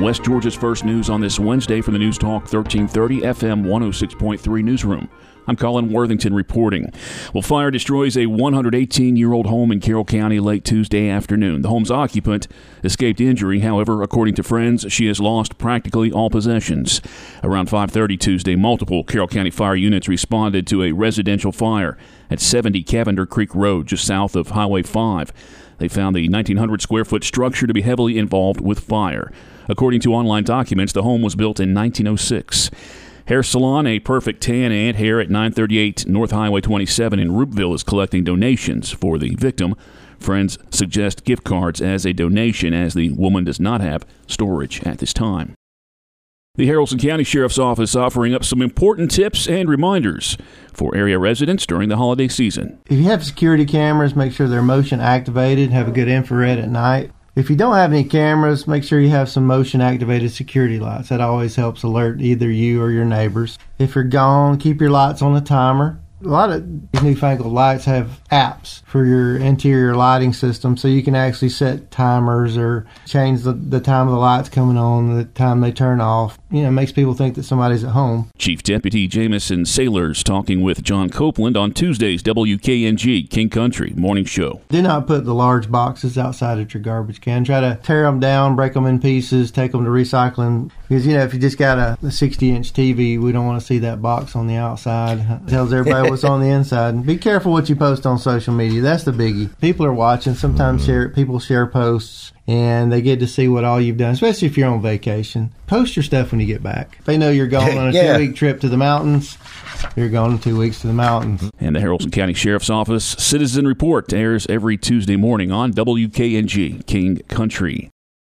West Georgia's first news on this Wednesday from the News Talk 1330 FM 106.3 newsroom. I'm Colin Worthington reporting. Well, fire destroys a 118-year-old home in Carroll County late Tuesday afternoon. The home's occupant escaped injury. However, according to friends, she has lost practically all possessions. Around 5:30 Tuesday, multiple Carroll County fire units responded to a residential fire at 70 Cavender Creek Road, just south of Highway 5. They found the 1,900-square-foot structure to be heavily involved with fire. According to online documents, the home was built in 1906. Hair Salon, a perfect tan and hair at 938 North Highway 27 in Roopville, is collecting donations for the victim. Friends suggest gift cards as a donation, as the woman does not have storage at this time. The Haralson County Sheriff's Office offering up some important tips and reminders for area residents during the holiday season. If you have security cameras, make sure they're motion activated, have a good infrared at night. If you don't have any cameras, make sure you have some motion-activated security lights. That always helps alert either you or your neighbors. If you're gone, keep your lights on a timer. A lot of these newfangled lights have apps for your interior lighting system, so you can actually set timers or change the time of the lights coming on, the time they turn off. It makes people think that somebody's at home. Chief Deputy Jamison Sailors talking with John Copeland on Tuesday's WKNG King Country Morning Show. Do not put the large boxes outside at your garbage can. Try to tear them down, break them in pieces, take them to recycling. Because, if you just got a 60-inch TV, we don't want to see that box on the outside. It tells everybody what's on the inside. And be careful what you post on social media. That's the biggie. People are watching. Sometimes people share posts, and they get to see what all you've done, especially if you're on vacation. Post your stuff when you get back. If they know you're going on a 2-week trip to the mountains, you're going 2 weeks to the mountains. And the Haralson County Sheriff's Office Citizen Report airs every Tuesday morning on WKNG King Country.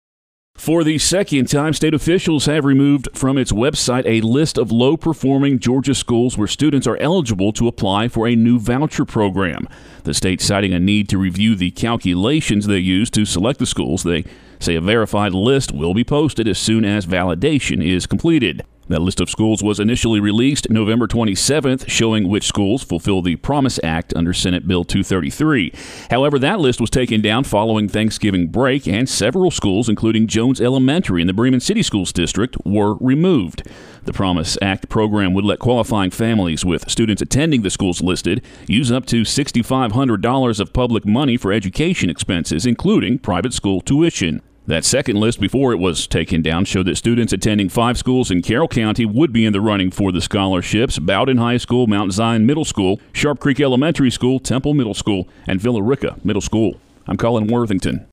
For the second time, state officials have removed from its website a list of low-performing Georgia schools where students are eligible to apply for a new voucher program. The state citing a need to review the calculations they use to select the schools. They say a verified list will be posted as soon as validation is completed. That list of schools was initially released November 27th, showing which schools fulfill the Promise Act under Senate Bill 233. However, that list was taken down following Thanksgiving break, and several schools, including Jones Elementary in the Bremen City Schools District, were removed. The Promise Act program would let qualifying families with students attending the schools listed use up to $6,500 of public money for education expenses, including private school tuition. That second list, before it was taken down, showed that students attending 5 schools in Carroll County would be in the running for the scholarships: Bowden High School, Mount Zion Middle School, Sharp Creek Elementary School, Temple Middle School, and Villa Rica Middle School. I'm Colin Worthington.